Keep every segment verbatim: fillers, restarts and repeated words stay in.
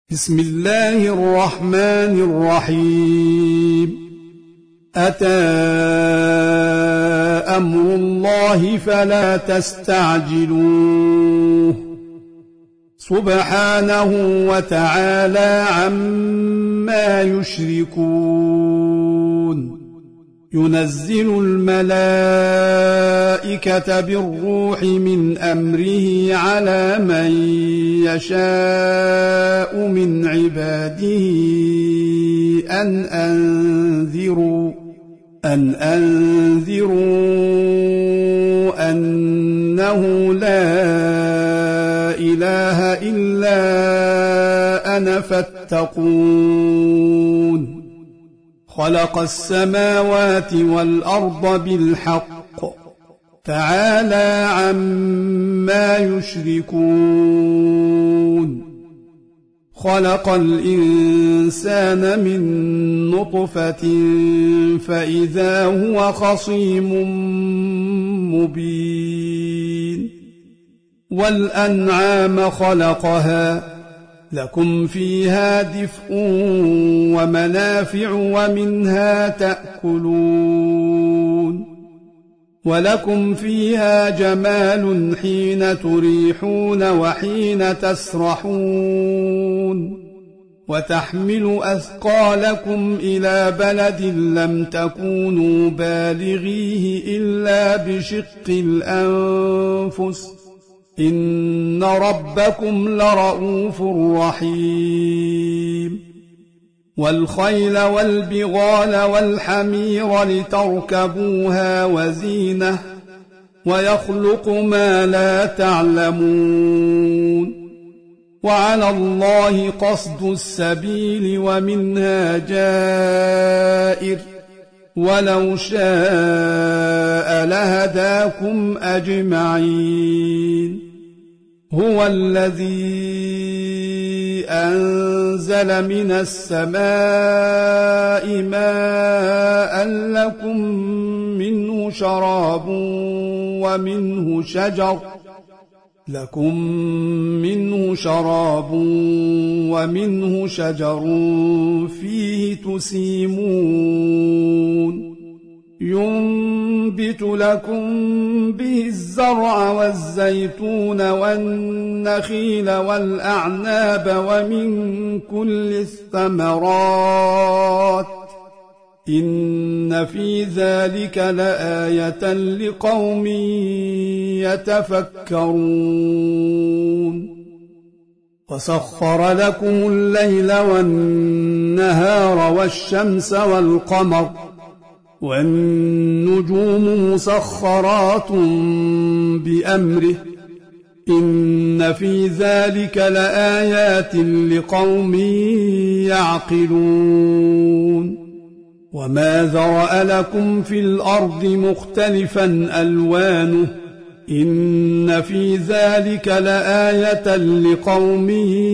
بسم الله الرحمن الرحيم. أتى أمر الله فلا تستعجلوه سبحانه وتعالى عما يشركون. ينزل الملائكة بالروح من أمره على من يشاء من عباده أن أنذروا أن أنذروا أنه لا إله إلا أنا فاتقون. خلق السماوات والأرض بالحق تعالى عما يشركون. خلق الإنسان من نطفة فإذا هو خصيم مبين. والأنعام خلقها لكم فيها دفء ومنافع ومنها تأكلون. ولكم فيها جمال حين تريحون وحين تسرحون. وتحمل أثقالكم إلى بلد لم تكونوا بالغيه إلا بشق الأنفس إن ربكم لرؤوف رحيم. والخيل والبغال والحمير لتركبوها وزينة ويخلق ما لا تعلمون. وعلى الله قصد السبيل ومنها جائر ولو شاء لهداكم أجمعين. هو الذي أنزل من السماء ماء لكم منه شراب ومنه شجر لكم منه شراب ومنه شجر فيه تسيمون. ينبت لكم به الزرع والزيتون والنخيل والأعناب ومن كل الثمرات إن في ذلك لآية لقوم يتفكرون. وسخر لكم الليل والنهار والشمس والقمر والنجوم مسخرات بأمره إن في ذلك لآيات لقوم يعقلون. وما ذرأ لكم في الأرض مختلفا ألوانه إن في ذلك لآية لقوم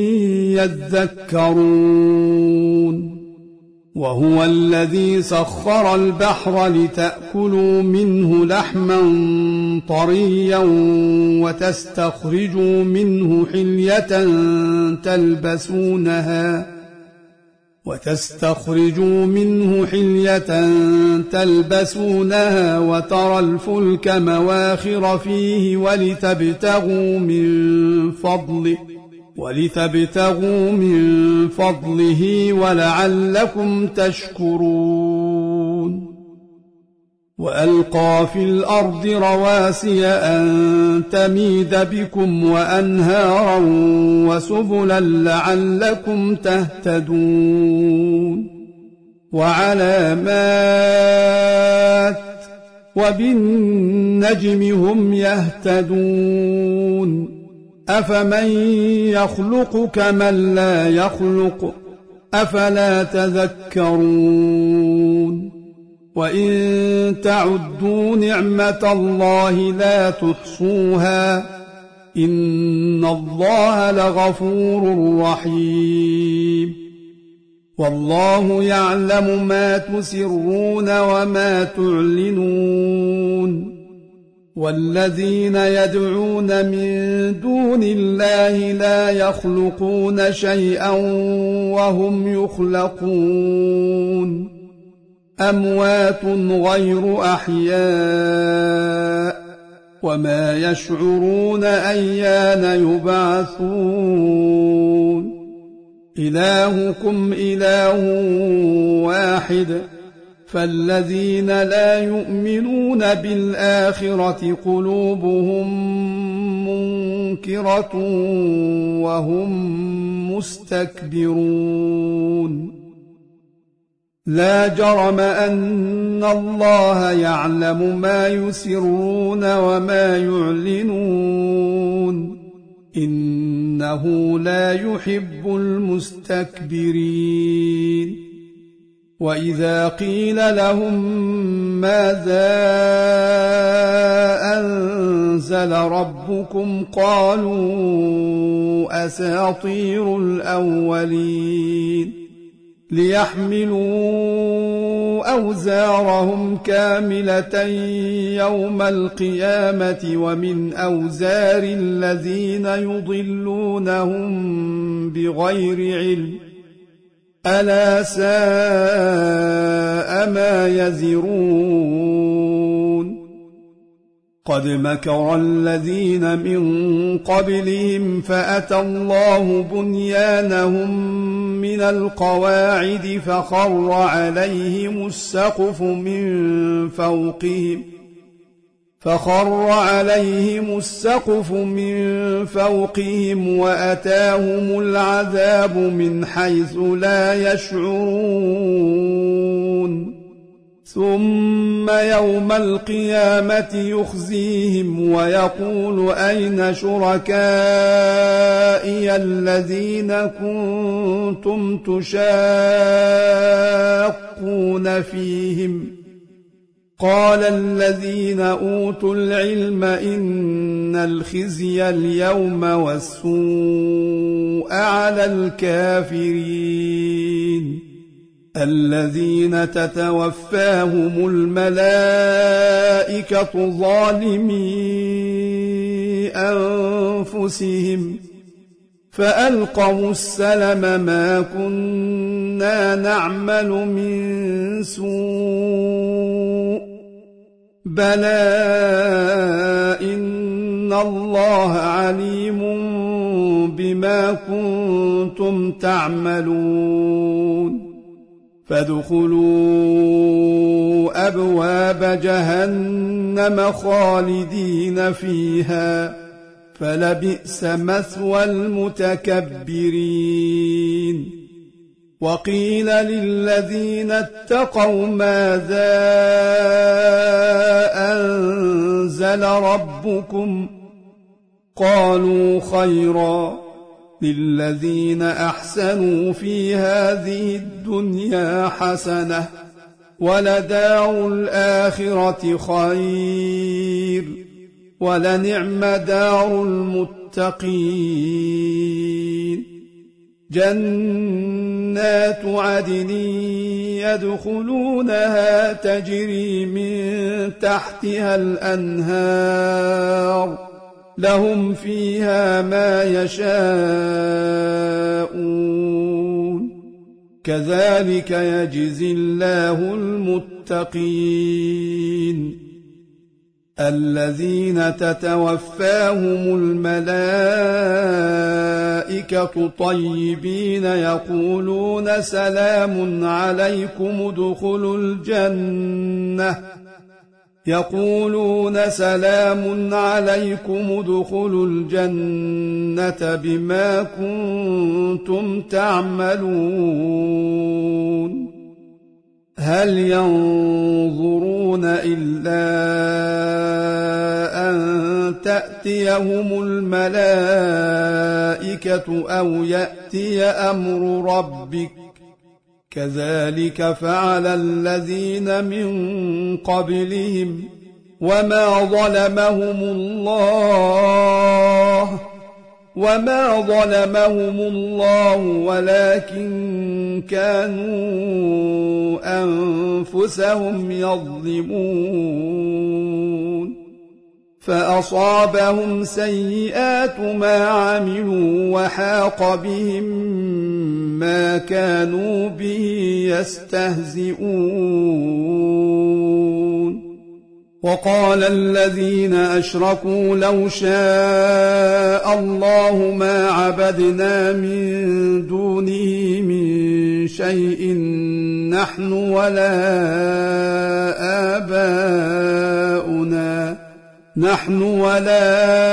يذكرون. وهو الذي سخر البحر لتأكلوا منه لحما طريا وتستخرجوا منه حلية تلبسونها وتستخرجوا منه حلية تلبسونها وترى الفلك مواخر فيه ولتبتغوا من فضله ولتبتغوا من فضله ولعلكم تشكرون. وألقى في الأرض رواسي أن تميد بكم وأنهارا وسبلا لعلكم تهتدون. وعلامات وبالنجم هم يهتدون. أفمن يخلق كمن لا يخلق أفلا تذكرون. وإن تعدوا نعمة الله لا تحصوها إن الله لغفور رحيم. والله يعلم ما تسرون وما تعلنون والذين يدعون من دون الله لا يخلقون شيئا وهم يخلقون أموات غير أحياء وما يشعرون أيان يبعثون إلهكم إله واحد فالذين لا يؤمنون بالآخرة قلوبهم منكرة وهم مستكبرون لا جرم أن الله يعلم ما يسرون وما يعلنون إنه لا يحب المستكبرين وإذا قيل لهم ماذا أنزل ربكم قالوا أساطير الأولين ليحملوا أوزارهم كاملة يوم القيامة ومن أوزار الذين يضلونهم بغير علم ألا ساء ما يزرون قد مكر الذين من قبلهم فأتى الله بنيانهم من القواعد فخر عليهم السقف من فوقهم فخر عليهم السقف من فوقهم وأتاهم العذاب من حيث لا يشعرون ثم يوم القيامة يخزيهم ويقول أين شركائي الذين كنتم تشاقون فيهم قال الذين أوتوا العلم إن الخزي اليوم والسوء على الكافرين الذين تتوفاهم الملائكة ظالمي أنفسهم فألقوا السلم ما كنا نعمل من سوء بلى إن الله عليم بما كنتم تعملون فادخلوا أبواب جهنم خالدين فيها فلبئس مثوى المتكبرين وقيل للذين اتقوا ماذا أنزل ربكم قالوا خيرا للذين أحسنوا في هذه الدنيا حسنة ولدار الآخرة خير ولنعم دار المتقين جنات عدن يدخلونها تجري من تحتها الأنهار لهم فيها ما يشاءون كذلك يجزي الله المتقين الذين تتوفاهم الملائكة طيبين يقولون سلام عليكم ادخلوا الجنة يقولون سلام عليكم ادخلوا الجنة بما كنتم تعملون هل ينظرون إلا أن تأتيهم الملائكة أو يأتي أمر ربك كذلك فعل الذين من قبلهم وما ظلمهم الله وما ظلمهم الله ولكن كانوا أنفسهم يظلمون فأصابهم سيئات ما عملوا وحاق بهم ما كانوا به يستهزئون وقال الذين أشركوا لو شاء الله ما عبدنا من دونه من شيء نحن ولا آباؤنا نحن ولا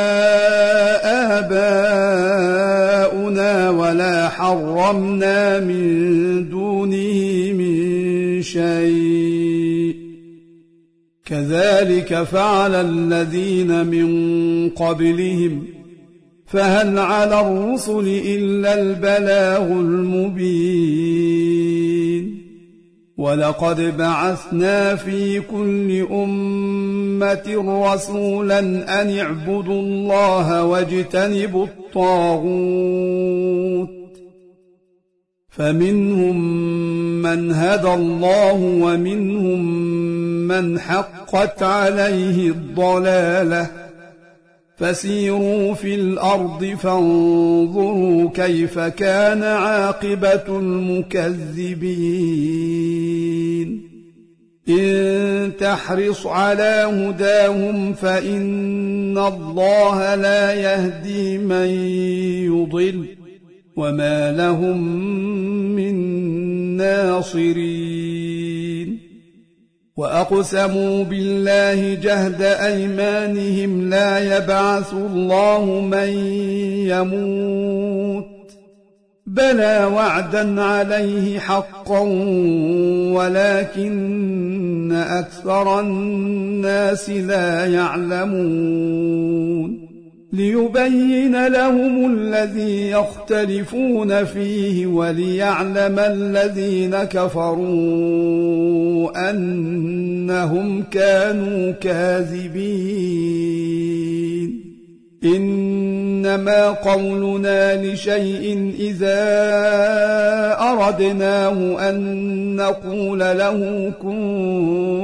آباؤنا ولا حرمنا من دونه من شيء كذلك فعل الذين من قبلهم فهل على الرسل إلا البلاغ المبين ولقد بعثنا في كل أمة رسولا أن اعبدوا الله واجتنبوا الطاغوت فمنهم من هدى الله ومنهم من حقت عليه الضلالة فسيروا في الأرض فانظروا كيف كان عاقبة المكذبين إن تحرص على هداهم فإن الله لا يهدي من يضل وما لهم من ناصرين وأقسموا بالله جهد أيمانهم لا يبعث الله من يموت بلى وعدا عليه حقا ولكن أكثر الناس لا يعلمون ليبين لهم الذي يختلفون فيه وليعلم الذين كفروا أنهم كانوا كاذبين إنما قولنا لشيء إذا أردناه أن نقول له كن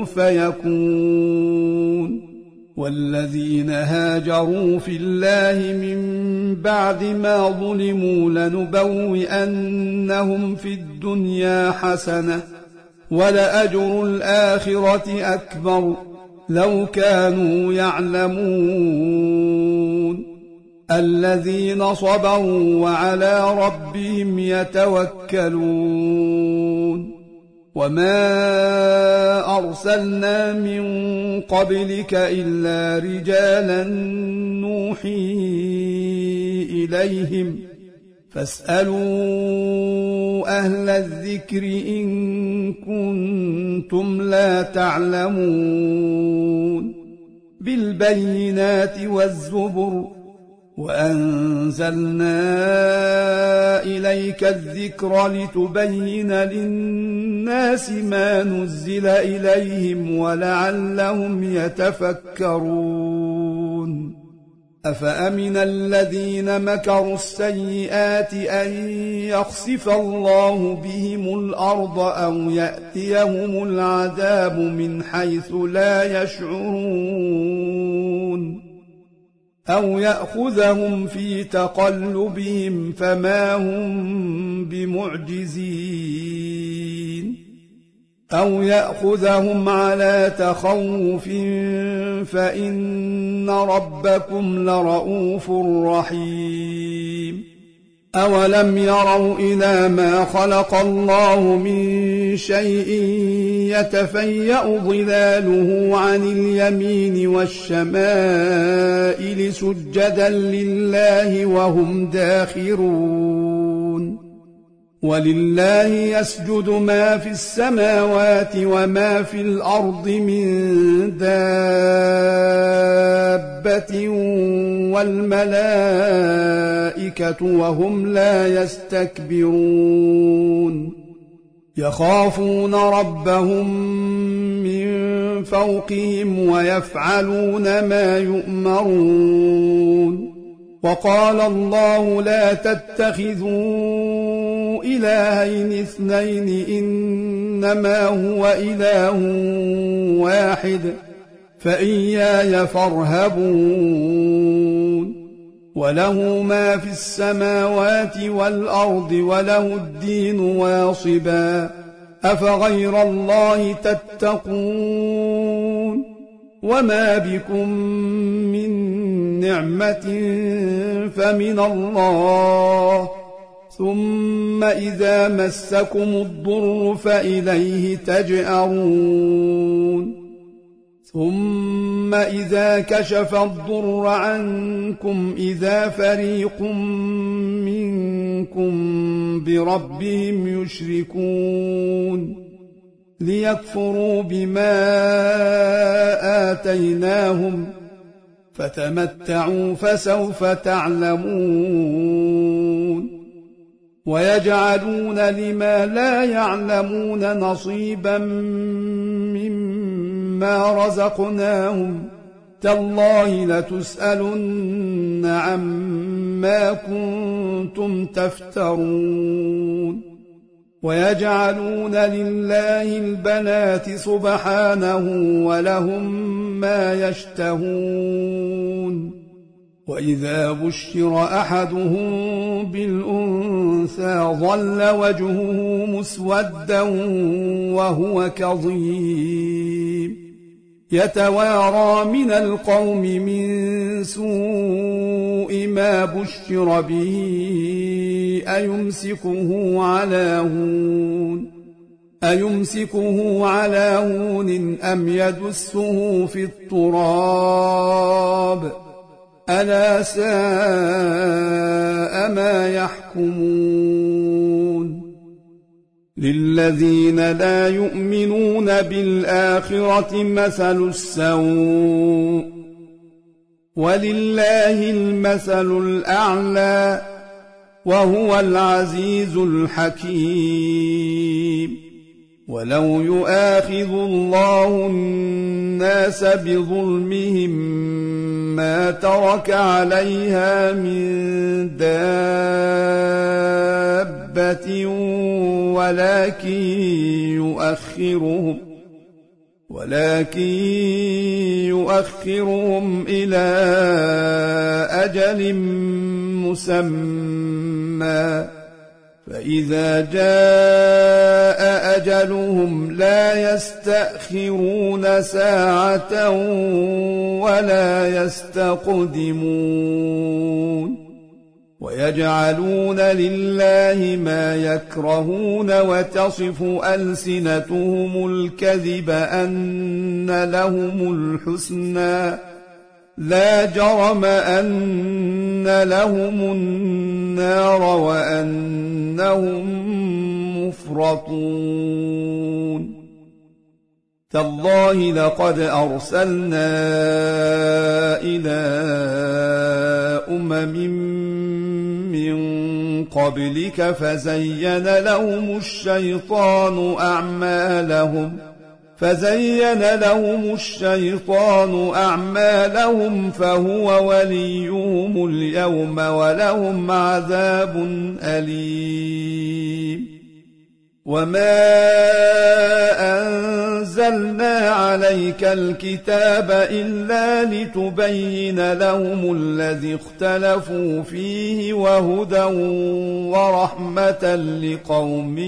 فيكون والذين هاجروا في الله من بعد ما ظلموا لنبوئنهم في الدنيا حسنة ولأجر الآخرة أكبر لو كانوا يعلمون الذين صبروا وعلى ربهم يتوكلون وما أرسلنا من قبلك إلا رجالا نوحي إليهم فاسألوا أهل الذكر إن كنتم لا تعلمون بالبينات والزبر وأنزلنا إليك الذكر لتبين للناس ما نزل إليهم ولعلهم يتفكرون أفأمن الذين مكروا السيئات أن يخسف الله بهم الأرض أو يأتيهم العذاب من حيث لا يشعرون أو يأخذهم في تقلبهم فما هم بمعجزين أو يأخذهم على تخوف فإن ربكم لرؤوف رحيم أولم يروا إلى ما خلق الله من شيء يتفيأ ظلاله عن اليمين والشمائل سجدا لله وهم داخرون ولله يسجد ما في السماوات وما في الأرض من دابة والملائكة وهم لا يستكبرون يخافون ربهم من فوقهم ويفعلون ما يؤمرون وقال الله لا تتخذوا إلهين اثنين إنما هو إله واحد فإياي فارهبون وله ما في السماوات والأرض وله الدين واصبا أفغير الله تتقون وما بكم من نعمة فمن الله ثم إذا مسكم الضر فإليه تجأرون ثم إذا كشف الضر عنكم إذا فريق منكم بربهم يشركون ليكفروا بما آتيناهم فتمتعوا فسوف تعلمون ويجعلون لما لا يعلمون نصيبا مما رزقناهم تالله لتسألن عما كنتم تفترون ويجعلون لله البنات سبحانه ولهم ما يشتهون وإذا بشر أحدهم بالأنثى ظل وجهه مسودا وهو كظيم يتوارى من القوم من سوء ما بشر به أيمسكه على هون أيمسكه على هون أم يدسه في التراب ألا ساء ما يحكمون للذين لا يؤمنون بالآخرة مثل السوء ولله المثل الأعلى وهو العزيز الحكيم ولو يؤاخذ الله الناس بظلمهم ما ترك عليها من دابة ولكن يؤخرهم ولكن يؤخرهم إلى أجل مسمى فإذا جاء أجلهم لا يستأخرون ساعة ولا يستقدمون ويجعلون لله ما يكرهون وتصف ألسنتهم الكذب أن لهم الحسنى لا جرم أن لهم النار وأنهم مفرطون تالله لقد أرسلنا إلى أمم من قبلك فزين لهم الشيطان أعمالهم فزين لهم الشيطان أعمالهم فهو وليهم اليوم ولهم عذاب أليم وما أنزلنا عليك الكتاب إلا لتبين لهم الذي اختلفوا فيه وهدى ورحمة لقوم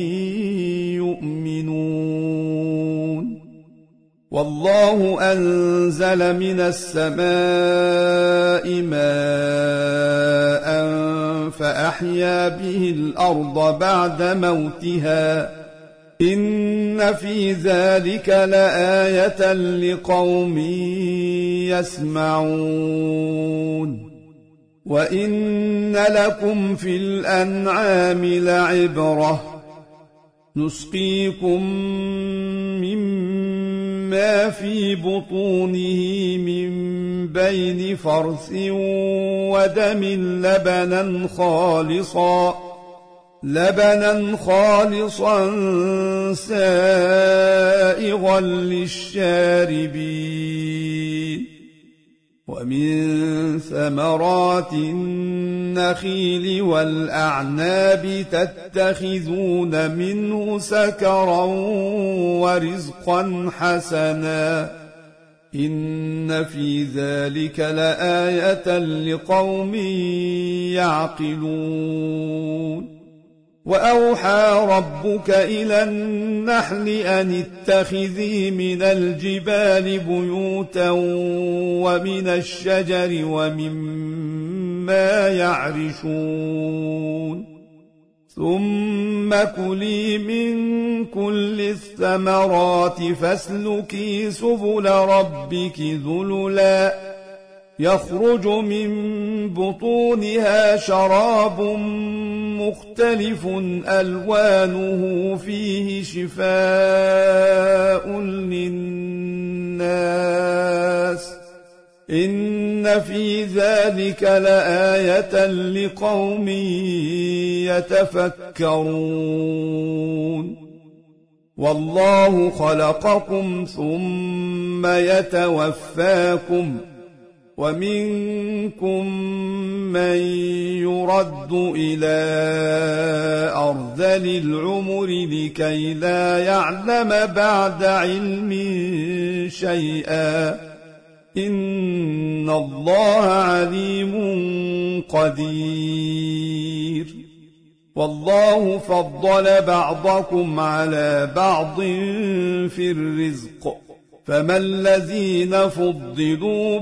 يؤمنون والله أنزل من السماء ماء فأحيا به الأرض بعد موتها إن في ذلك لآية لقوم يسمعون وإن لكم في الأنعام لعبرة نسقيكم مما في بطونه من بين فرث ودم لبنا خالصا لبنا خالصا سائغا للشاربين ومن ثمرات النخيل والأعناب تتخذون منه سكرا ورزقا حسنا إن في ذلك لآية لقوم يعقلون وأوحى ربك إلى النحل أن اتخذي من الجبال بيوتا ومن الشجر ومما يعرشون ثم كلي من كل الثمرات فاسلكي سبل ربك ذللا يخرج من بطونها شراب مختلف ألوانه فيه شفاء للناس إن في ذلك لآية لقوم يتفكرون والله خلقكم ثم يتوفاكم ومنكم من يرد إلى أرذل العمر لكي لا يعلم بعد علم شيئا إن الله عليم قدير والله فضل بعضكم على بعض في الرزق فما الذين فضلوا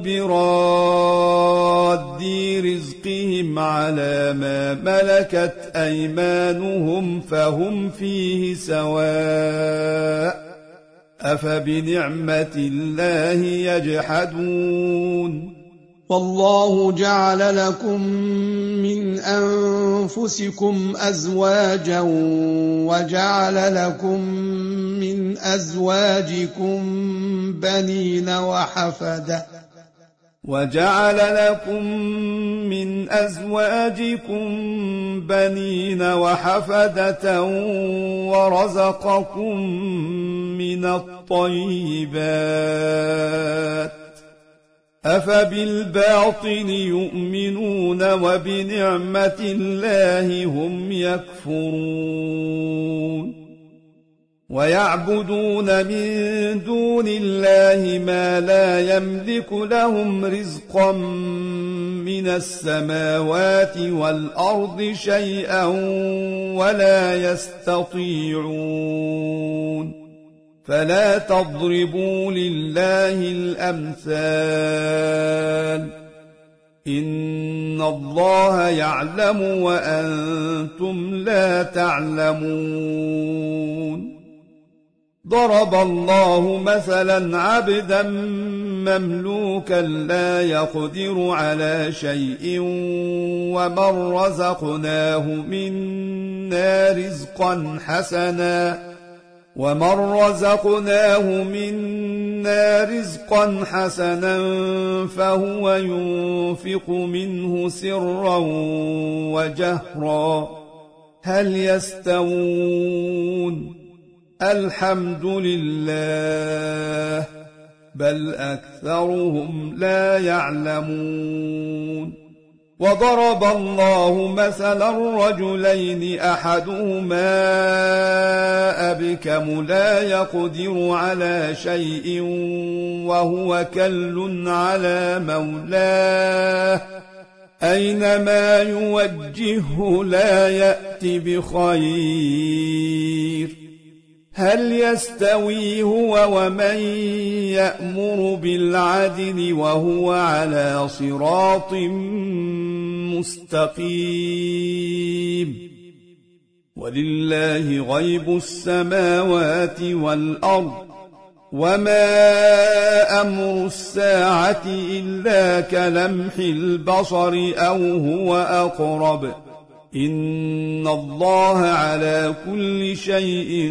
براد رزقهم على ما ملكت أيمانهم فهم فيه سواء أفبنعمة الله يجحدون والله جعل لكم من أنفسكم أزواجا وجعل لكم من أزواجكم بنين وحفدة وجعل لكم من أزواجكم بنين وحفدة ورزقكم من الطيبات أفبالباطل يؤمنون وبنعمة الله هم يكفرون ويعبدون من دون الله ما لا يملك لهم رزقا من السماوات والأرض شيئا ولا يستطيعون فلا تضربوا لله الأمثال إن الله يعلم وأنتم لا تعلمون ضرب الله مثلا عبدا مملوكا لا يقدر على شيء ومن رزقناه منا رزقا حسنا ومن رزقناه منا رزقا حسنا فهو ينفق منه سرا وجهرا هل يستوون الحمد لله بل أكثرهم لا يعلمون وضرب الله مثلا رجلين أحدهما أبكم لا يقدر على شيء وهو كل على مولاه أينما يوجهه لا يأتي بخير هل يستوي هو ومن يأمر بالعدل وهو على صراط مستقيم ولله غيب السماوات والأرض وما أمر الساعة إلا كلمح البصر أو هو أقرب إن الله على كل شيء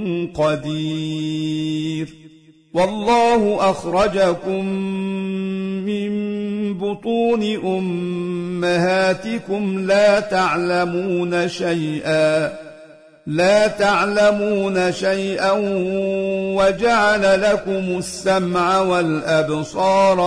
قدير والله أخرجكم من بطون أمهاتكم لا تعلمون شيئا لا تعلمون شيئا وجعل لكم السمع والأبصار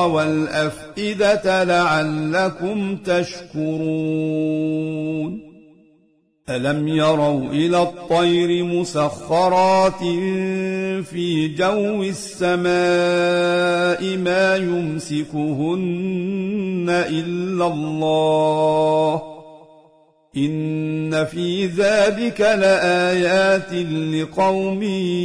والأفئدة لعلكم تشكرون ألم يروا إلى الطير مسخرات في جو السماء ما يمسكهن إلا الله إن في ذلك لآيات لقوم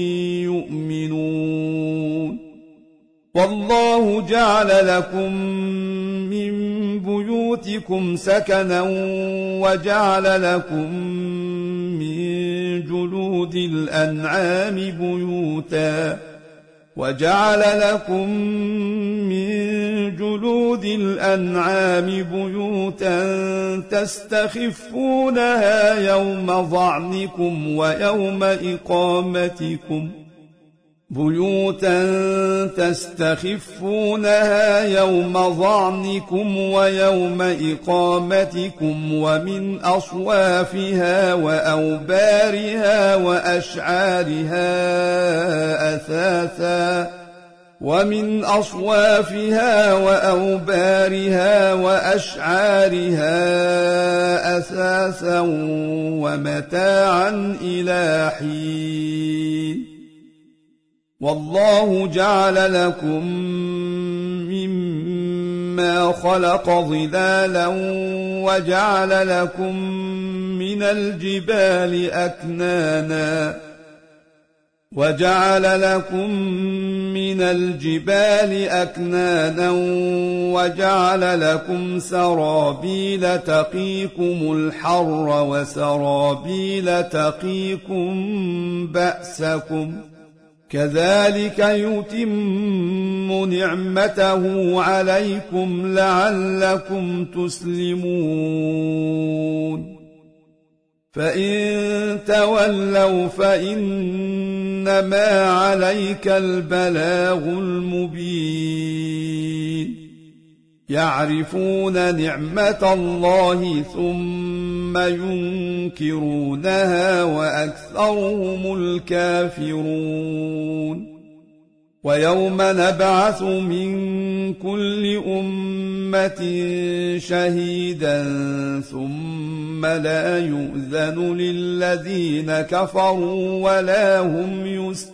يؤمنون والله جعل لكم من بيوتكم سكنا وجعل لكم من جلود الأنعام بيوتا وجعل لكم من جلود الأنعام بيوتا تستخفونها يوم ظعنكم ويوم إقامتكم بيوتا تستخفونها يوم ظعنكم ويوم إقامتكم ومن أصوافها وأوبارها وأشعارها أثاثا ومن أصوافها وأوبارها وأشعارها أثاثا ومتاعا إلى حين والله جعل لكم مما خلق ظلالا وجعل لكم من الجبال أكنانا وجعل لكم من الجبال أكنانا وجعل لكم سرابيل تقيكم الحر وسرابيل تقيكم بأسكم كذلك يتم نعمته عليكم لعلكم تسلمون فإن تولوا فإنما عليك البلاغ المبين يعرفون نعمة الله ثم ينكرونها وأكثرهم الكافرون ويوم نبعث من كل أمة شهيدا ثم لا يؤذن للذين كفروا ولا هم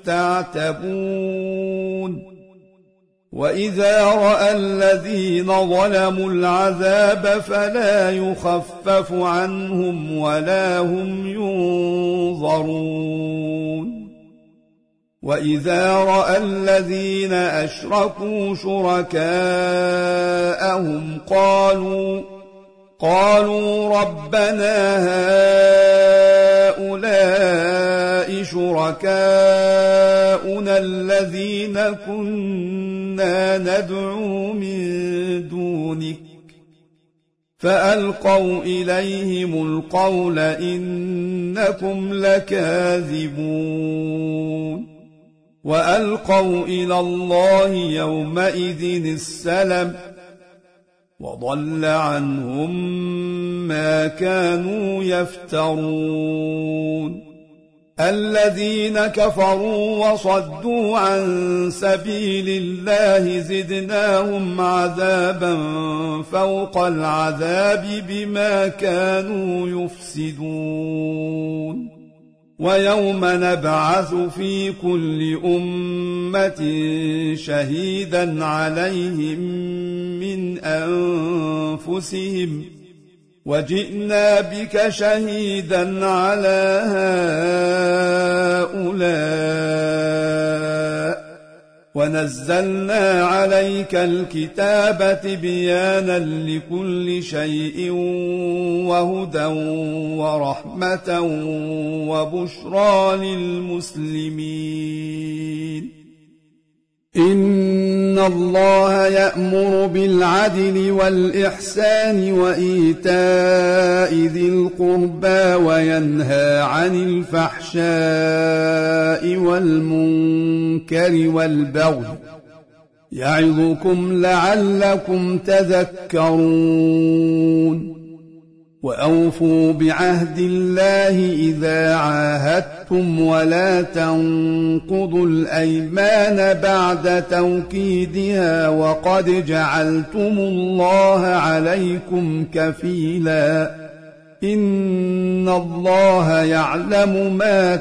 يستعتبون وإذا رأى الذين ظلموا العذاب فلا يخفف عنهم ولا هم ينظرون وإذا رأى الذين أشركوا شركاءهم قالوا قالوا ربنا هؤلاء شركاؤنا الذين كنا ندعو من دونك فألقوا إليهم القول إنكم لكاذبون وألقوا إلى الله يومئذ السلم وضل عنهم ما كانوا يفترون الذين كفروا وصدوا عن سبيل الله زدناهم عذابا فوق العذاب بما كانوا يفسدون ويوم نبعث في كل أمة شهيدا عليهم من أنفسهم وجئنا بك شهيدا على هؤلاء ونزلنا عليك الكتاب تبيانا لكل شيء وهدى ورحمة وبشرى للمسلمين إن الله يأمر بالعدل والإحسان وإيتاء ذي القربى وينهى عن الفحشاء والمنكر والبغي يعظكم لعلكم تذكرون وأوفوا بعهد الله إذا عاهدتم ولا تنقضوا الأيمان بعد توكيدها وقد جعلتم الله عليكم كفيلا إن الله يعلم ما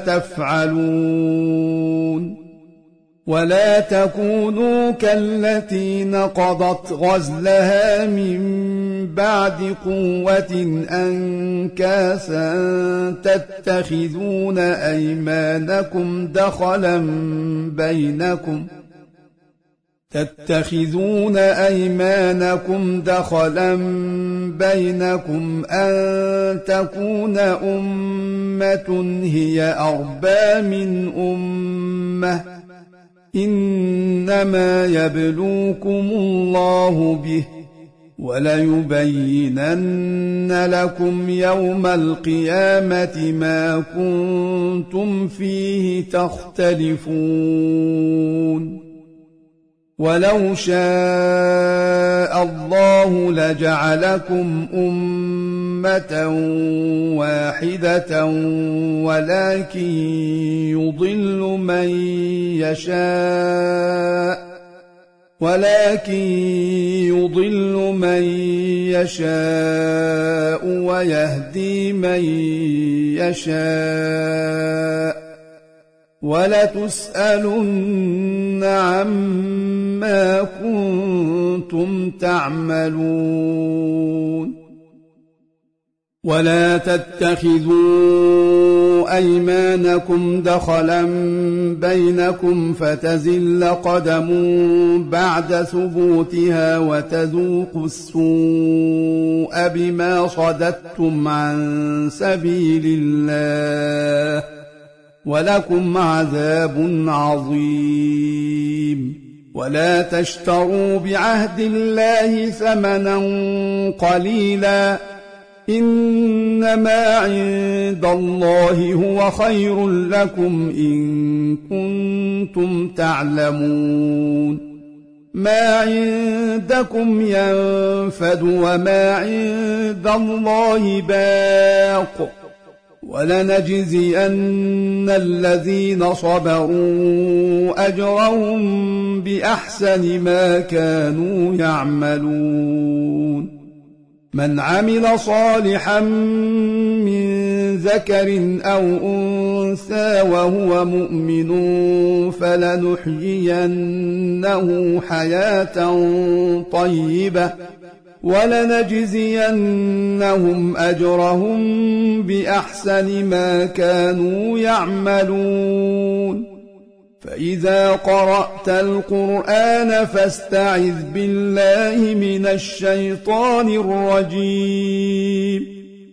تفعلون ولا تكونوا كالتي نقضت غزلها من بعد قوة أنكاسا تتخذون أيمانكم دخلا بينكم تتخذون أيمانكم دخلا بينكم أن تكون أمة هي أربى من أمة إنما يبلوكم الله به وليبينن لكم يوم القيامة ما كنتم فيه تختلفون ولو شاء الله لجعلكم أمة واحدة ولكن يضل من يشاء ولكن يضل من يشاء ويهدي من يشاء ولتسألن عما كنتم تعملون ولا تتخذوا أيمانكم دخلا بينكم فتزل قدم بعد ثبوتها وتذوقوا السوء بما صددتم عن سبيل الله ولكم عذاب عظيم ولا تشتروا بعهد الله ثمنا قليلا إنما عند الله هو خير لكم إن كنتم تعلمون ما عندكم ينفد وما عند الله باق ولنجزين الذين صبروا أجرهم بأحسن ما كانوا يعملون من عمل صالحا من ذكر أو أنثى وهو مؤمن فلنحيينه حياة طيبة ولنجزينهم أجرهم بأحسن ما كانوا يعملون فإذا قرأت القرآن فاستعذ بالله من الشيطان الرجيم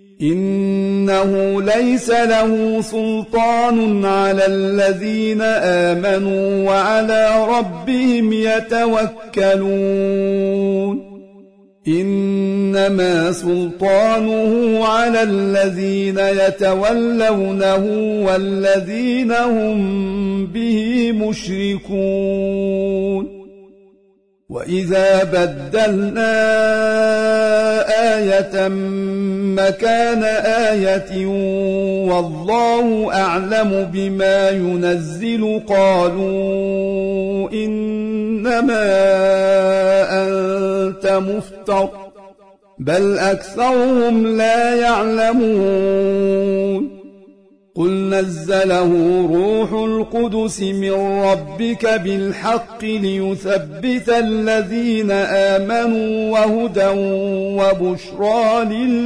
إنه ليس له سلطان على الذين آمنوا وعلى ربهم يتوكلون إنما سلطانه على الذين يتولونه والذين هم به مشركون وإذا بدلنا آية مكان آية والله أعلم بما ينزل قالوا إنما أنت مفتر بل أكثرهم لا يعلمون قل نزله روح القدس من ربك بالحق ليثبت الذين آمنوا وهدى وبشرى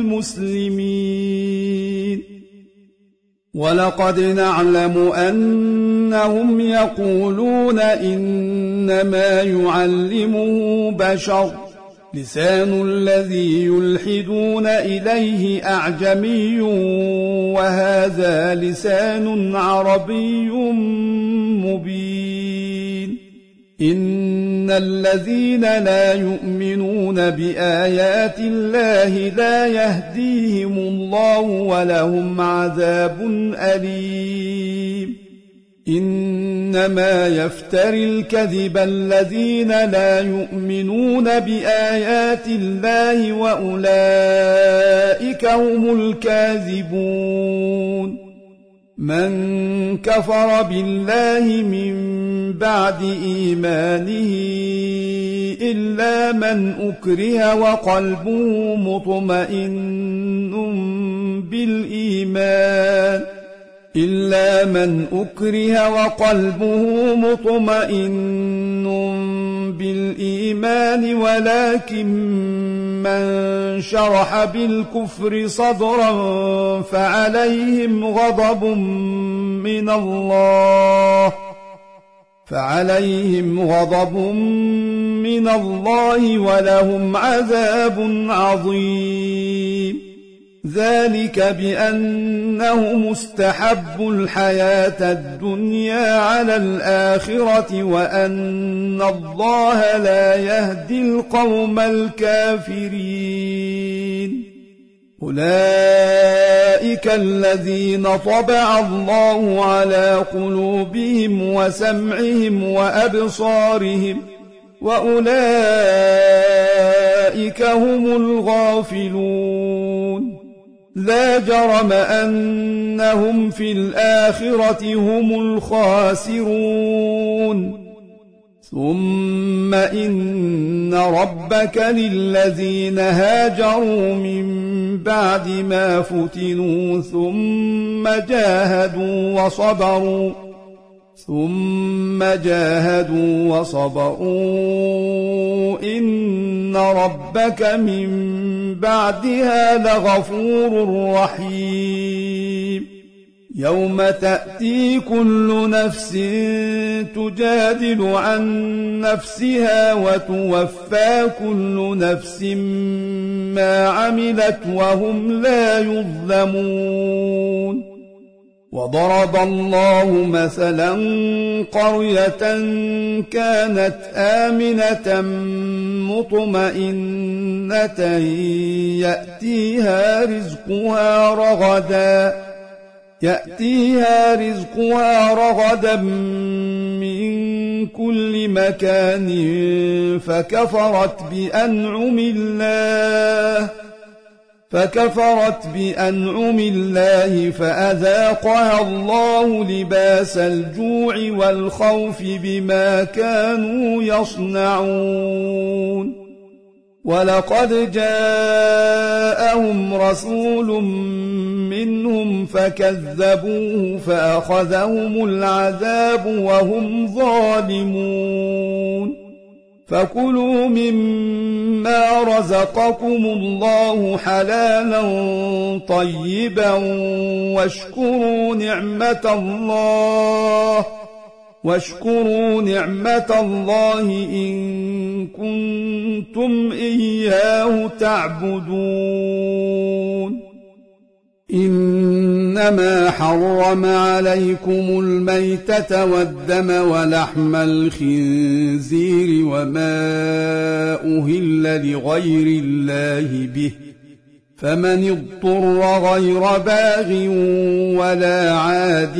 للمسلمين ولقد نعلم أنهم يقولون إنما يعلمه بشر لسان الذي يلحدون إليه أعجمي وهذا لسان عربي مبين إن الذين لا يؤمنون بآيات الله لا يهديهم الله ولهم عذاب أليم إنما يفتري الكذب الذين لا يؤمنون بآيات الله وأولئك هم الكاذبون من كفر بالله من بعد إيمانه إلا من أكره وقلبه مطمئن بالإيمان إلا من أكره وقلبه مطمئن بالإيمان ولكن من شرح بالكفر صدرا فعليهم غضب من الله فعليهم غضب من الله ولهم عذاب عظيم ذلك بأنهم استحبوا الحياة الدنيا على الآخرة وأن الله لا يهدي القوم الكافرين أولئك الذين طبع الله على قلوبهم وسمعهم وأبصارهم وأولئك هم الغافلون لا جرم أنهم في الآخرة هم الخاسرون ثم إن ربك للذين هاجروا من بعد ما فتنوا ثم جاهدوا وصبروا ثم جاهدوا وصبروا إن ربك من بعدها لغفور رحيم يوم تأتي كل نفس تجادل عن نفسها وتوفى كل نفس ما عملت وهم لا يظلمون وضرب الله مثلا قرية كانت آمنة مطمئنة يأتيها رزقها رغدا يأتيها رزقها رغدا من كل مكان فكفرت بأنعم الله فكفرت بأنعم الله فأذاقها الله لباس الجوع والخوف بما كانوا يصنعون ولقد جاءهم رسول منهم فكذبوه فأخذهم العذاب وهم ظالمون فكلوا مما رزقكم الله حلالا طيبا واشكروا نعمة الله واشكروا نعمة الله إن كنتم إياه تعبدون إنما حرم عليكم الميتة والدم ولحم الخنزير وما أهل لغير الله به فمن اضطر غير باغ ولا عاد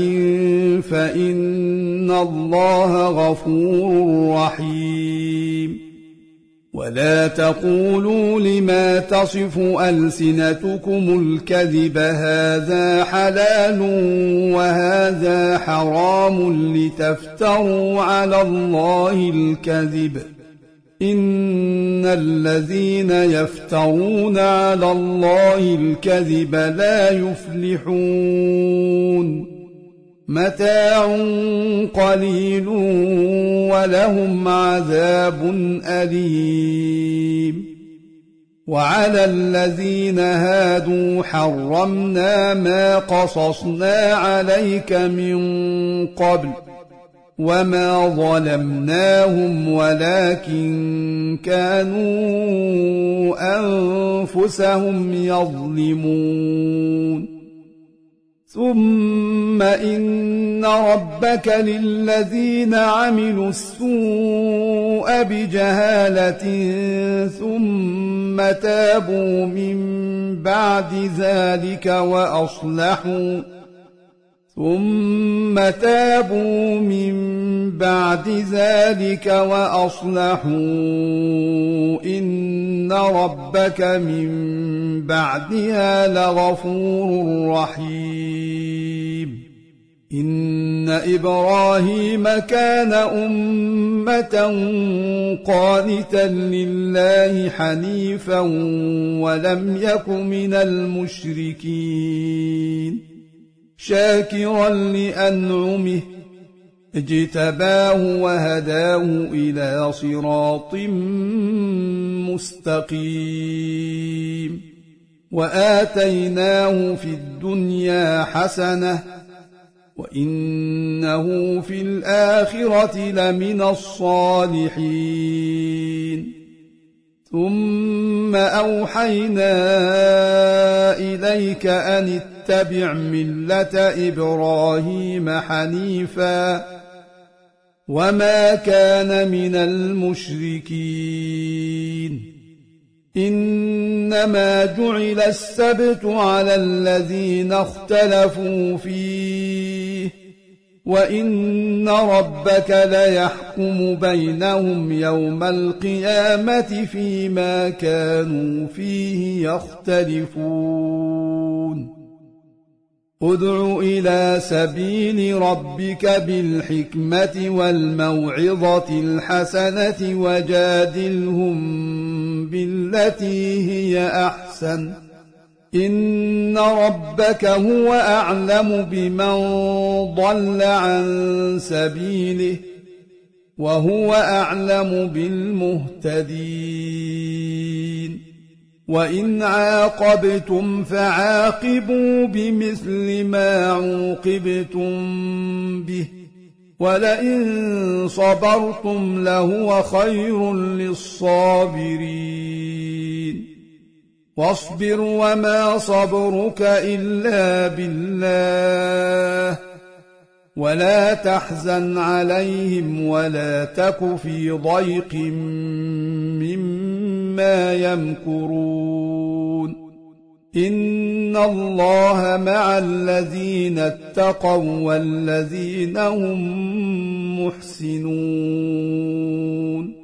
فإن الله غفور رحيم ولا تقولوا لما تصف ألسنتكم الكذب هذا حلال وهذا حرام لتفتروا على الله الكذب إن الذين يفترون على الله الكذب لا يفلحون متاع قليل ولهم عذاب أليم وعلى الذين هادوا حرمنا ما قصصنا عليك من قبل وما ظلمناهم ولكن كانوا أنفسهم يظلمون ثم إن ربك للذين عملوا السوء بجهالة ثم تابوا من بعد ذلك وأصلحوا ثم تابوا من بعد ذلك وأصلحوا إن ربك من بعدها لغفور رحيم إن إبراهيم كان أمة قانتا لله حنيفا ولم يك من المشركين شاكرا لأنعمه اجتباه وهداه إلى صراط مستقيم وآتيناه في الدنيا حسنة وإنه في الآخرة لمن الصالحين ثم أوحينا إليك أن اتبع ملة إبراهيم حنيفا وما كان من المشركين إنما جعل السبت على الذين اختلفوا فيه وإن ربك ليحكم بينهم يوم القيامة فيما كانوا فيه يختلفون ادع إلى سبيل ربك بالحكمة والموعظة الحسنة وجادلهم بالتي هي أحسن إن ربك هو أعلم بمن ضل عن سبيله وهو أعلم بالمهتدين وإن عاقبتم فعاقبوا بمثل ما عوقبتم به ولئن صبرتم لهو خير للصابرين واصبر وما صبرك إلا بالله ولا تحزن عليهم ولا تك في ضيق مما يمكرون إن الله مع الذين اتقوا والذين هم محسنون